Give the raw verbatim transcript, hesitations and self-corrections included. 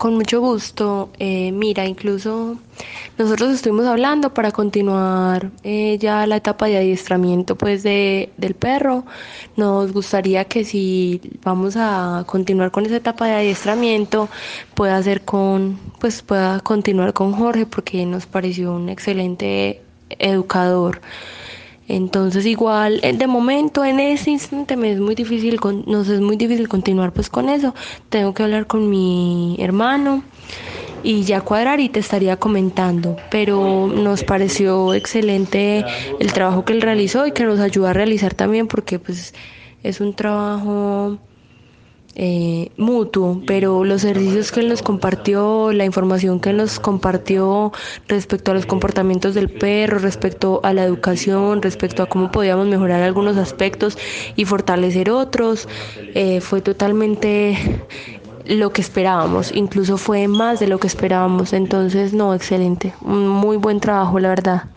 Con mucho gusto. Eh, mira, incluso nosotros estuvimos hablando para continuar eh, ya la etapa de adiestramiento pues de, del perro. Nos gustaría que si vamos a continuar con esa etapa de adiestramiento, pueda ser con, pues pueda continuar con Jorge porque nos pareció un excelente educador. Entonces igual eh, de momento en ese instante me es muy difícil, con, nos es muy difícil continuar pues con eso. Tengo que hablar con mi hermano y ya cuadrar y te estaría comentando, pero nos pareció excelente el trabajo que él realizó y que nos ayuda a realizar también porque pues es un trabajo eh, mutuo, pero los servicios que él nos compartió, la información que él nos compartió respecto a los comportamientos del perro, respecto a la educación, respecto a cómo podíamos mejorar algunos aspectos y fortalecer otros, eh, fue totalmente lo que esperábamos, incluso fue más de lo que esperábamos, entonces no, excelente, un muy buen trabajo, la verdad.